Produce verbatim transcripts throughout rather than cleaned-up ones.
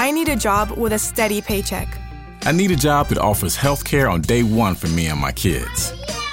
I need a job with a steady paycheck. I need a job that offers health care on day one for me and my kids.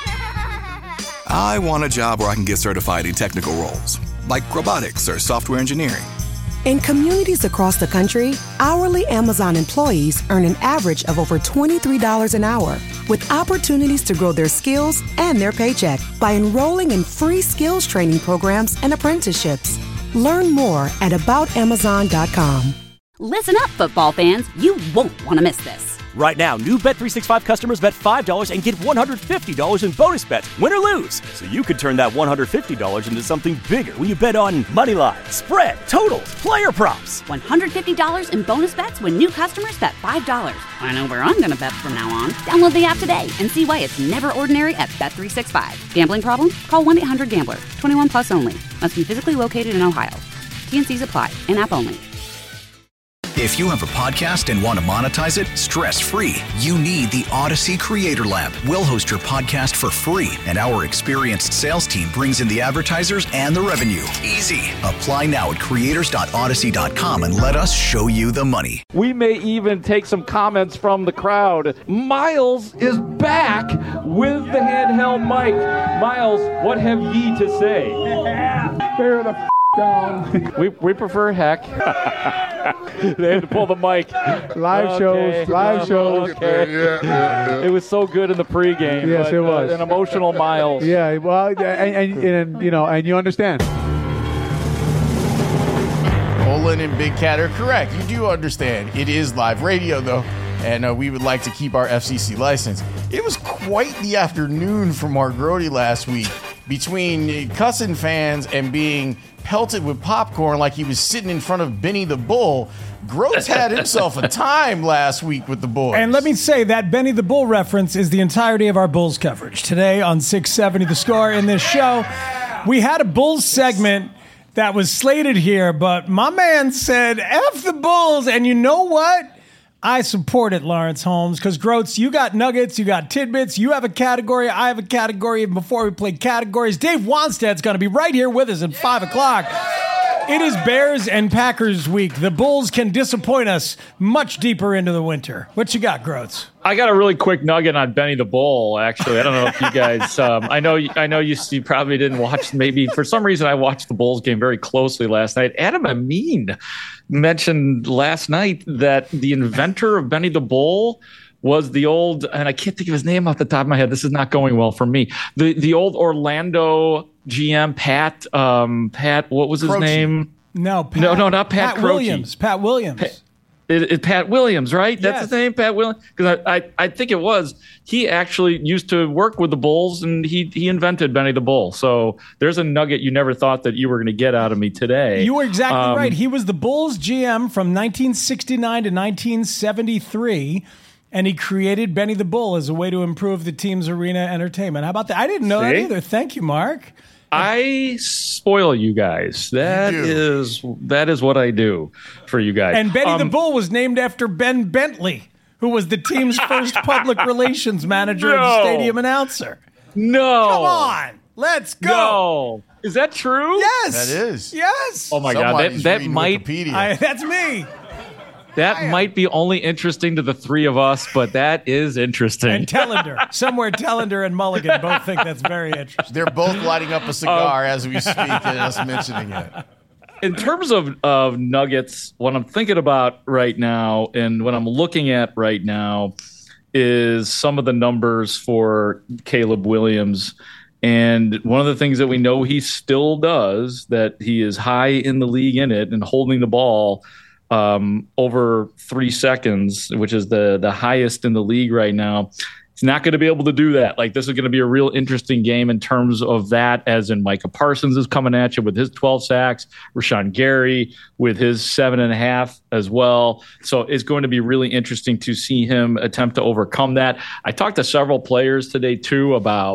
I want a job where I can get certified in technical roles, like robotics or software engineering. In communities across the country, hourly Amazon employees earn an average of over twenty-three dollars an hour, with opportunities to grow their skills and their paycheck by enrolling in free skills training programs and apprenticeships. Learn more at about amazon dot com. Listen up, football fans. You won't want to miss this. Right now, new Bet three sixty-five customers bet five dollars and get one hundred fifty dollars in bonus bets, win or lose. So you could turn that one hundred fifty dollars into something bigger when you bet on money line, spread, totals, player props. one hundred fifty dollars in bonus bets when new customers bet five dollars. I know where I'm going to bet from now on. Download the app today and see why it's never ordinary at Bet three sixty-five. Gambling problem? Call one eight hundred gambler. twenty-one plus only. Must be physically located in Ohio. T and Cs apply. In-app only. If you have a podcast and want to monetize it stress-free, you need the Odyssey Creator Lab. We'll host your podcast for free, and our experienced sales team brings in the advertisers and the revenue. Easy. Apply now at creators dot odyssey dot com and let us show you the money. We may even take some comments from the crowd. Miles is back with the handheld mic. Miles, what have ye to say? Bear the f- down. we we prefer heck. They had to pull the mic. Live okay. shows, live shows. Okay. Yeah, yeah, yeah. It was so good in the pregame. Yes, but, it was. Uh, an emotional Miles. Yeah, well, and, and, and you know, and you understand. Olin and Big Cat are correct. You do understand. It is live radio, though, and uh, we would like to keep our F C C license. It was quite the afternoon for Mark Grody last week, between cussing fans and being pelted with popcorn like he was sitting in front of Benny the Bull. Groats had himself a time last week with the boys. And let me say that Benny the Bull reference is the entirety of our Bulls coverage. Today on six seventy The Score in this show, we had a Bulls segment that was slated here, but my man said, F the Bulls. And you know what? I support it, Lawrence Holmes, because Groats, you got nuggets, you got tidbits, you have a category, I have a category. And before we play categories, Dave Wanstead's going to be right here with us at five o'clock. It is Bears and Packers week. The Bulls can disappoint us much deeper into the winter. What you got, Groats? I got a really quick nugget on Benny the Bull, actually. I don't know if you guys, um, I know I know you, you probably didn't watch, maybe for some reason I watched the Bulls game very closely last night. Adam Amin mentioned last night that the inventor of Benny the Bull was the old, and I can't think of his name off the top of my head. This is not going well for me. The the old Orlando G M, Pat, um, Pat, what was his Croce. name? No, Pat, no, no, not Pat, Pat Croce. Williams. Pat Williams. Pat, it, it, Pat Williams, right? That's Yes. his name, Pat Williams. Because I, I, I think it was. He actually used to work with the Bulls, and he he invented Benny the Bull. So there's a nugget you never thought that you were going to get out of me today. You were exactly Um, right. He was the Bulls G M from nineteen sixty-nine to nineteen seventy-three, and he created Benny the Bull as a way to improve the team's arena entertainment. How about that? I didn't know that See? either. Thank you, Mark. I spoil you guys. That is that is what I do for you guys. And Benny the Um, Bull was named after Ben Bentley, who was the team's first public relations manager and No. stadium announcer. No. Come on. Let's go. No. Is that true? Yes. That is. Yes. Oh my God, that Somebody's that reading might Wikipedia. I, that's me. that might be only interesting to the three of us, but that is interesting. And Tellender. Somewhere Tellender and Mulligan both think that's very interesting. They're both lighting up a cigar as we speak and us mentioning it. In terms of, of nuggets, what I'm thinking about right now and what I'm looking at right now is some of the numbers for Caleb Williams. And one of the things that we know he still does, that he is high in the league in it and holding the ball um, over three seconds, which is the, the highest in the league right now. He's not going to be able to do that. Like, this is going to be a real interesting game in terms of that, as in Micah Parsons is coming at you with his twelve sacks, Rashawn Gary with his seven and a half as well. So it's going to be really interesting to see him attempt to overcome that. I talked to several players today, too, about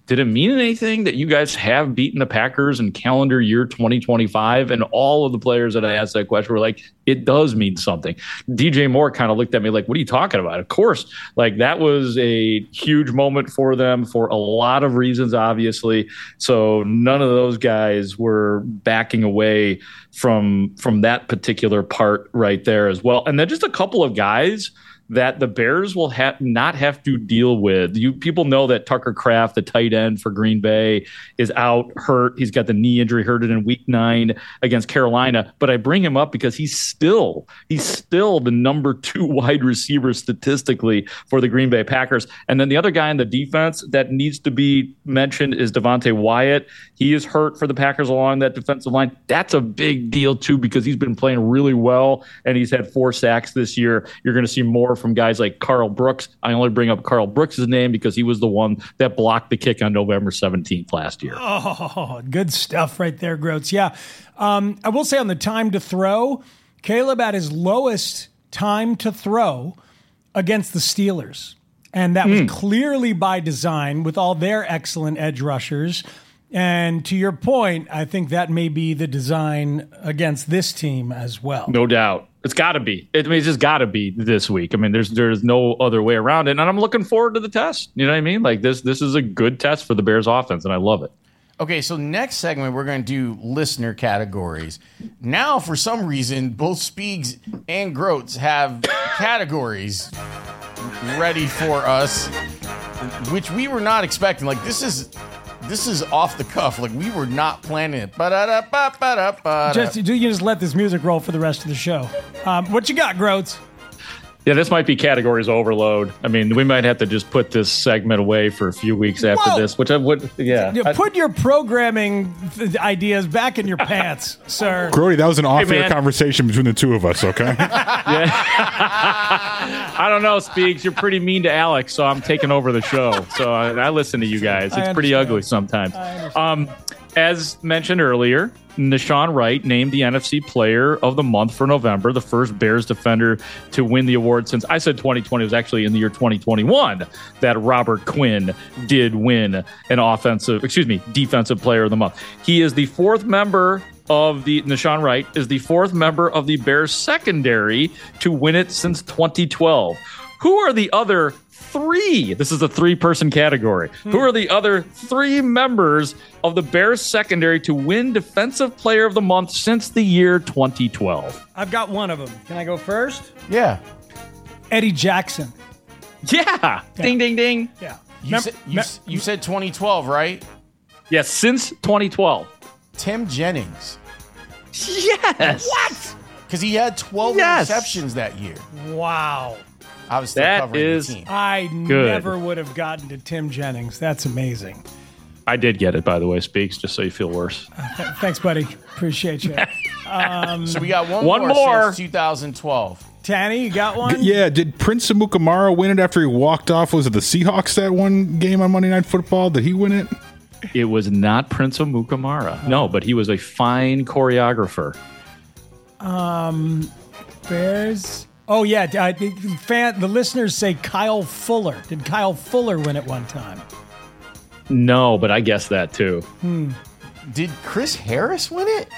did it mean anything that you guys have beaten the Packers in calendar year twenty twenty-five? And all of the players that I asked that question were like, it does mean something. D J Moore kind of looked at me like, what are you talking about? Of course, like that was a huge moment for them for a lot of reasons, obviously. So none of those guys were backing away from, from that particular part right there as well. And then just a couple of guys that the Bears will have not have to deal with. You people know that Tucker Kraft, the tight end for Green Bay, is out hurt. He's got the knee injury, hurt it in week nine against Carolina. But I bring him up because he's still he's still the number two wide receiver statistically for the Green Bay Packers. And then the other guy in the defense that needs to be mentioned is Devontae Wyatt. He is hurt for the Packers along that defensive line. That's a big deal too because he's been playing really well and he's had four sacks this year. You're going to see more from guys like Carl Brooks. I only bring up Carl Brooks' name because he was the one that blocked the kick on November seventeenth last year. Oh, good stuff right there, Groats. Yeah. Um, I will say on the time to throw, Caleb at his lowest time to throw against the Steelers. And that was mm. clearly by design with all their excellent edge rushers. And to your point, I think that may be the design against this team as well. No doubt. It's got to be. It, I mean, it's just got to be this week. I mean, there's there's no other way around it. And I'm looking forward to the test. You know what I mean? Like this this is a good test for the Bears offense, and I love it. Okay, so next segment, we're going to do listener categories. Now, for some reason, both Speegs and Groats have categories ready for us, which we were not expecting. Like, this is... This is off the cuff. Like, we were not planning it. Just, you just let this music roll for the rest of the show. Um, what you got, Groats? Yeah, this might be categories overload. I mean, we might have to just put this segment away for a few weeks after Whoa. this, which I would, yeah. You put your programming th- ideas back in your pants, sir. Grody, that was an off-air hey, conversation between the two of us, okay? Yeah. I don't know, Speaks. You're pretty mean to Alex, so I'm taking over the show. So I, I listen to you guys. It's pretty ugly sometimes. Um, as mentioned earlier, Nahshon Wright named the N F C Player of the Month for November, the first Bears defender to win the award since I said twenty twenty. It was actually in the year twenty twenty-one that Robert Quinn did win an offensive, excuse me, defensive player of the month. He is the fourth member of the Nahshon Wright is the fourth member of the Bears secondary to win it since twenty twelve. Who are the other three? This is a three-person category. Hmm. Who are the other three members of the Bears secondary to win Defensive Player of the Month since the year twenty twelve? I've got one of them. Can I go first? Yeah. Eddie Jackson. Yeah. yeah. Ding, ding, ding. Yeah. You, Mem- said, you, Mem- you said twenty twelve, right? Yes, since twenty twelve. Tim Jennings. Yes. What? Because he had twelve yes. interceptions that year. Wow. I was still that covering is the team. I good. never would have gotten to Tim Jennings. That's amazing. I did get it, by the way, Speaks, just so you feel worse. Uh, th- thanks, buddy. Appreciate you. Um, so we got one, one more, more since twenty twelve. Tanny, you got one? Yeah. Did Prince Amukamara win it after he walked off? Was it the Seahawks that one game on Monday Night Football? Did he win it? It was not Prince Amukamara. Oh. No, but he was a fine choreographer. Um, Bears... Oh, yeah. Uh, the, fan, the listeners say Kyle Fuller. Did Kyle Fuller win at one time? No, but I guessed that too. Hmm. Did Chris Harris win it?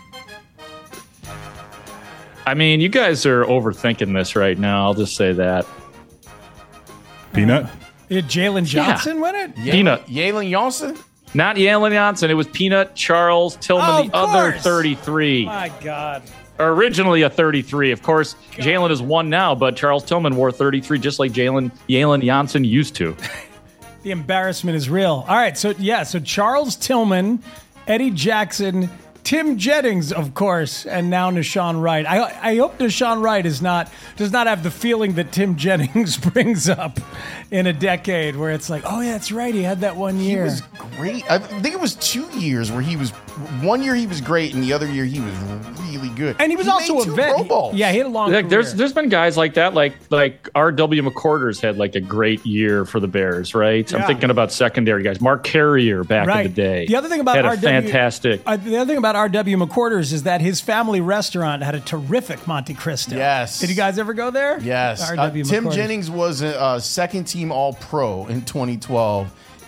I mean, you guys are overthinking this right now. I'll just say that. Peanut? Uh, did Jalen Johnson yeah. win it? Ye- Peanut. Jalen Johnson? Not Jalen Johnson. It was Peanut, Charles Tillman, oh, the other thirty-three. My God. Originally a thirty-three. Of course, Jalen is one now, but Charles Tillman wore thirty-three just like Jalen Jalen Johnson used to. The embarrassment is real. All right, so yeah, so Charles Tillman, Eddie Jackson, Tim Jennings, of course, and now Nahshon Wright. I I hope Nahshon Wright is not does not have the feeling that Tim Jennings brings up in a decade where it's like, oh yeah, that's right, he had that one year. He was great. I think it was two years where he was one year he was great and the other year he was really good. And he was he also made a two vet. Pro Bowls. Yeah, he had a long like, career. There's there's been guys like that, like like R W McCorders had like a great year for the Bears, right? Yeah. I'm thinking about secondary guys. Mark Carrier back right. in the day. The other thing about had R W, a fantastic. Uh, the other thing about R W McCorders is that his family restaurant had a terrific Monte Cristo. Yes. Did you guys ever go there? Yes. R Uh, W Tim McCorders. Jennings was a, a second team All Pro in twenty twelve.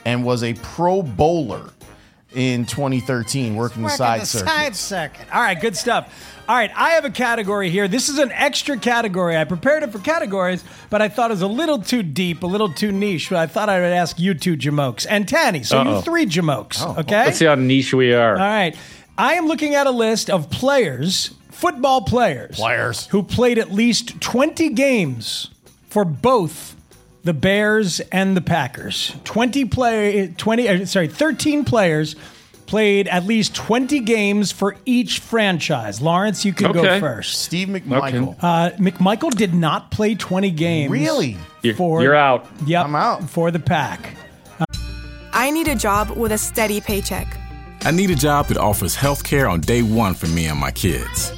and was a Pro Bowler in twenty thirteen, working the Working side the circuit. side circuit. All right, good stuff. All right, I have a category here. This is an extra category. I prepared it for categories, but I thought it was a little too deep, a little too niche. But I thought I would ask you two Jamokes and Tanny. So Uh-oh. you three Jamokes, Oh, okay? Let's see how niche we are. All right. I am looking at a list of players, football players, Players. who played at least twenty games for both the Bears and the Packers. twenty play, twenty, uh, sorry, thirteen players played at least twenty games for each franchise. Lawrence, you can go Okay. first. Steve McMichael. Uh, McMichael did not play twenty games. Really? You're, For, you're out. Yep, I'm out. for the Pack. I need a job with a steady paycheck. I need a job that offers health care on day one for me and my kids.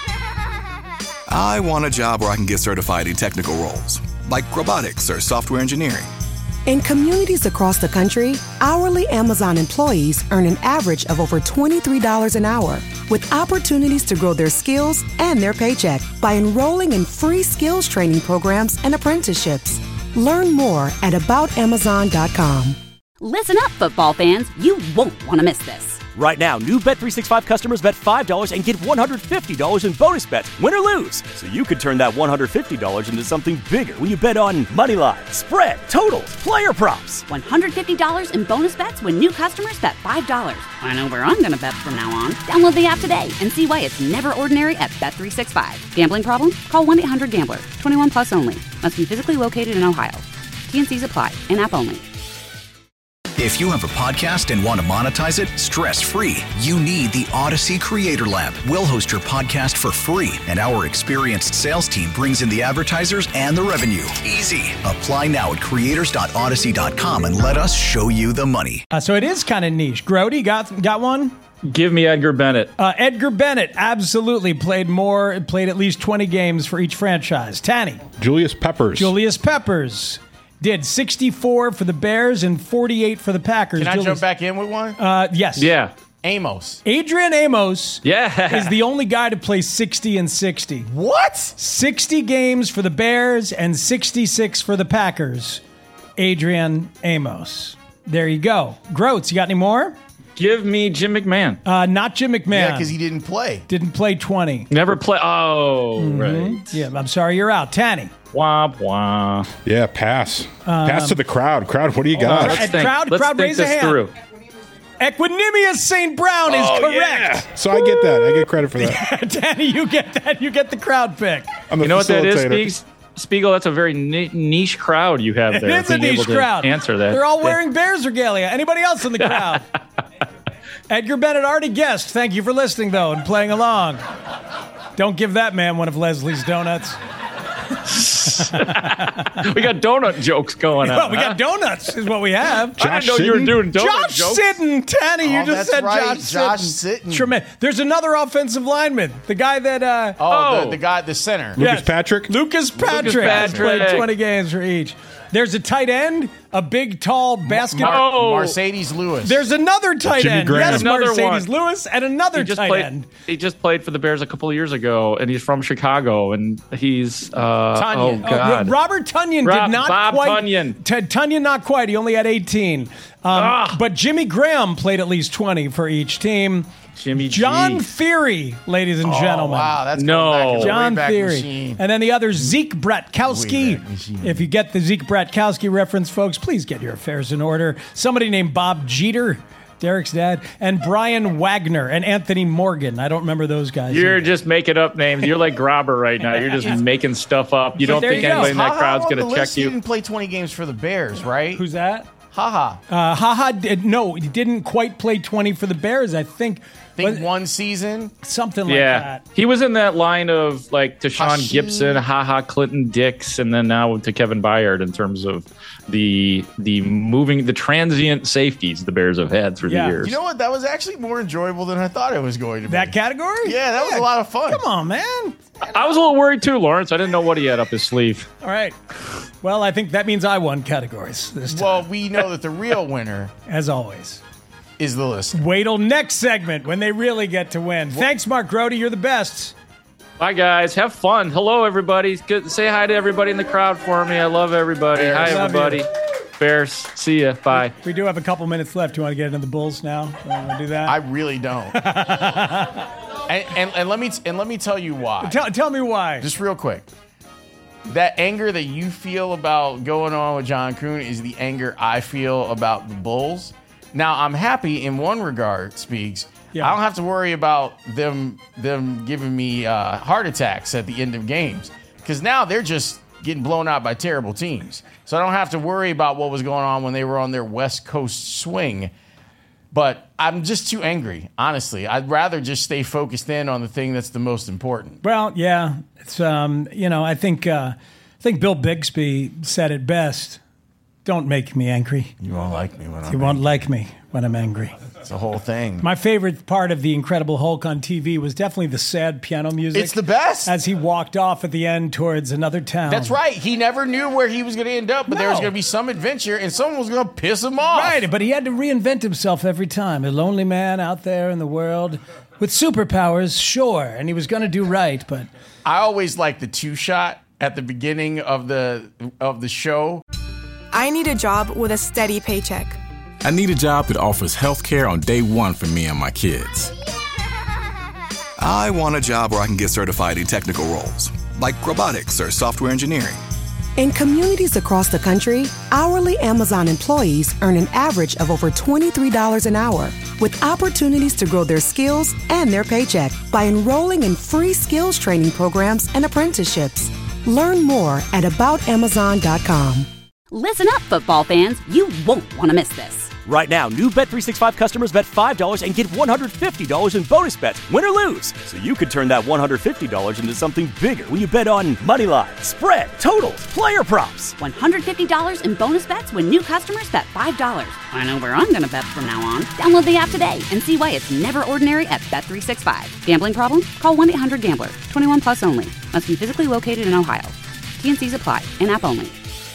I want a job where I can get certified in technical roles, like robotics or software engineering. In communities across the country, hourly Amazon employees earn an average of over twenty-three dollars an hour, with opportunities to grow their skills and their paycheck by enrolling in free skills training programs and apprenticeships. Learn more at about amazon dot com. Listen up, football fans. You won't want to miss this. Right now, new Bet three sixty-five customers bet five dollars and get one hundred fifty dollars in bonus bets, win or lose. So you could turn that one hundred fifty dollars into something bigger when you bet on money line, spread, totals, player props. one hundred fifty dollars in bonus bets when new customers bet five dollars. I know where I'm going to bet from now on. Download the app today and see why it's never ordinary at Bet three sixty-five. Gambling problem? Call one eight hundred gambler. twenty-one plus only. Must be physically located in Ohio. T N Cs apply. In-app only. If you have a podcast and want to monetize it stress-free, you need the Odyssey Creator Lab. We'll host your podcast for free, and our experienced sales team brings in the advertisers and the revenue. Easy. Apply now at creators dot odyssey dot com and let us show you the money. Uh, so it is kind of niche. Grody, got got one? Give me Edgar Bennett. Uh, Edgar Bennett absolutely played more, played at least twenty games for each franchise. Tanny. Julius Peppers. Julius Peppers did sixty-four for the Bears and forty-eight for the Packers. Can I Julius, jump back in with one? Uh, yes. Yeah. Amos. Adrian Amos Yeah. is the only guy to play sixty and sixty. What? sixty games for the Bears and sixty-six for the Packers. Adrian Amos. There you go. Groats, you got any more? Give me Jim McMahon. Uh, not Jim McMahon. Yeah, because he didn't play. Didn't play twenty. Never play. Oh, right. Yeah, I'm sorry, you're out. Tanny. Womp womp. Yeah, pass. pass to the crowd. Crowd, what do you got? Let's And think, crowd- let's crowd, think raise a this hand. through. Equanimous Saint Brown is Oh, correct. yeah. So I get that. I get credit for that. Danny, you get that. You get the crowd pick. I'm the You know what that is, facilitator. Spiegs? Spiegel? That's a very ni- niche crowd you have there. It's a being able niche to crowd. Answer that. They're all wearing Bears regalia. Anybody else in the crowd? Edgar Bennett already guessed. Thank you for listening, though, and playing along. Don't give that man one of Leslie's donuts. We got donut jokes going on. Well, we huh? got donuts, is what we have. I didn't know you were Sitton? doing donut Josh jokes. Sitton, Tanny, you Oh, just that's said right. Josh, Josh Sitton. Sitton. Tremendous. There's another offensive lineman, the guy that. Uh, Oh, Oh. The, the guy at the center. Lucas Yes. Patrick? Lucas Patrick, has Patrick. played twenty games for each. There's a tight end, a big, tall basketball. Mar- Oh. Mercedes Lewis. There's another tight Jimmy end. Graham. Yes, Another Mercedes one. Lewis, and another He just tight played. end. He just played for the Bears a couple of years ago, and he's from Chicago. And he's uh, Tunyon. oh god, Uh, Robert Tunyon Rob- did not Bob quite. Tunyon. T- Tunyon not quite. He only had eighteen. Um, Ah. But Jimmy Graham played at least twenty for each team. Jimmy G. John Theory, ladies and Oh, gentlemen. wow, that's No. going back in the John Wayback Theory. Machine. And then the other, Zeke Bratkowski. Wayback Machine. If you get the Zeke Bratkowski reference, folks, please get your affairs in order. Somebody named Bob Jeter, Derek's dad, and Brian Wagner and Anthony Morgan. I don't remember those guys. You're either. just making up names. You're like Grobber right now. You're just making stuff up. You But don't there think you go. anybody in that Ha-ha crowd's on going the to check list, He you? didn't play twenty games for the Bears, right? Who's that? Haha. Uh, Haha did, no, he didn't quite play twenty for the Bears, I think. I think Was- one season. something like Yeah, that. he was in that line of like Deshaun Hakeem. Gibson, haha, Clinton Dix, and then now to Kevin Byard in terms of the the moving the transient safeties the Bears have had through Yeah. the years. You know what? That was actually more enjoyable than I thought it was going to be. That category? Yeah, that was a lot of fun. Come on, man. I was a little worried too, Lawrence. I didn't know what he had up his sleeve. All right. Well, I think that means I won categories this time, Well, we know that the real winner as always. is the list. Wait till next segment when they really get to win. Thanks, Mark Grody. You're the best. Bye, guys. Have fun. Hello, everybody. Good. Say hi to everybody in the crowd for me. I love everybody. Hi, Love you. everybody. Bears, see ya. Bye. We do have a couple minutes left. Do you want to get into the Bulls now? Want to do that? I really don't. and, and, and let me and let me tell you why. Tell, tell me why. Just real quick. That anger that you feel about going on with John Kuhn is the anger I feel about the Bulls. Now, I'm happy in one regard, Speaks. Yeah. I don't have to worry about them them giving me uh, heart attacks at the end of games because now they're just getting blown out by terrible teams. So I don't have to worry about what was going on when they were on their West Coast swing. But I'm just too angry, honestly. I'd rather just stay focused in on the thing that's the most important. Well, yeah, it's um, you know, I think uh, I think Bill Bixby said it best. Don't make me angry. You won't like me when I'm You angry. won't like me when I'm angry. It's the whole thing. My favorite part of The Incredible Hulk on T V was definitely the sad piano music. It's the best. As he walked off at the end towards another town. That's right. He never knew where he was going to end up, but No. there was going to be some adventure, and someone was going to piss him off. Right, but he had to reinvent himself every time. A lonely man out there in the world with superpowers, sure, and he was going to do right, but I always like the two shot at the beginning of the of the show. I need a job with a steady paycheck. I need a job that offers health care on day one for me and my kids. I want a job where I can get certified in technical roles, like robotics or software engineering. In communities across the country, hourly Amazon employees earn an average of over twenty-three dollars an hour, with opportunities to grow their skills and their paycheck by enrolling in free skills training programs and apprenticeships. Learn more at about amazon dot com. Listen up, football fans. You won't want to miss this. Right now, new Bet three sixty-five customers bet five dollars and get one hundred fifty dollars in bonus bets, win or lose. So you could turn that one hundred fifty dollars into something bigger when you bet on money line, spread, totals, player props. one hundred fifty dollars in bonus bets when new customers bet five dollars. I know where I'm going to bet from now on. Download the app today and see why it's never ordinary at Bet three sixty-five. Gambling problem? Call one eight hundred gambler. twenty-one plus only. Must be physically located in Ohio. T N Cs apply. In-app only.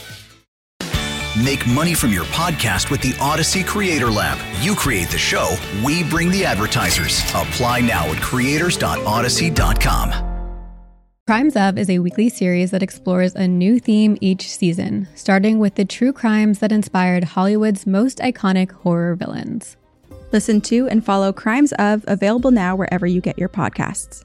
Make money from your podcast with the Odyssey Creator Lab. You create the show, we bring the advertisers. Apply now at creators dot odyssey dot com. Crimes Of is a weekly series that explores a new theme each season, starting with the true crimes that inspired Hollywood's most iconic horror villains. Listen to and follow Crimes Of, available now wherever you get your podcasts.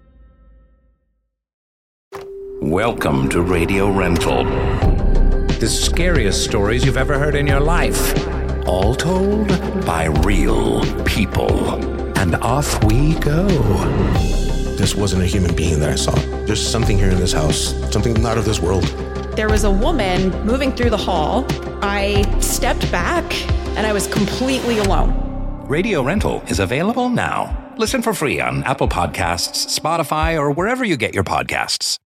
Welcome to Radio Rental. The scariest stories you've ever heard in your life. All told by real people. And off we go. This wasn't a human being that I saw. There's something here in this house, something not of this world. There was a woman moving through the hall. I stepped back and I was completely alone. Radio Rental is available now. Listen for free on Apple Podcasts, Spotify, or wherever you get your podcasts.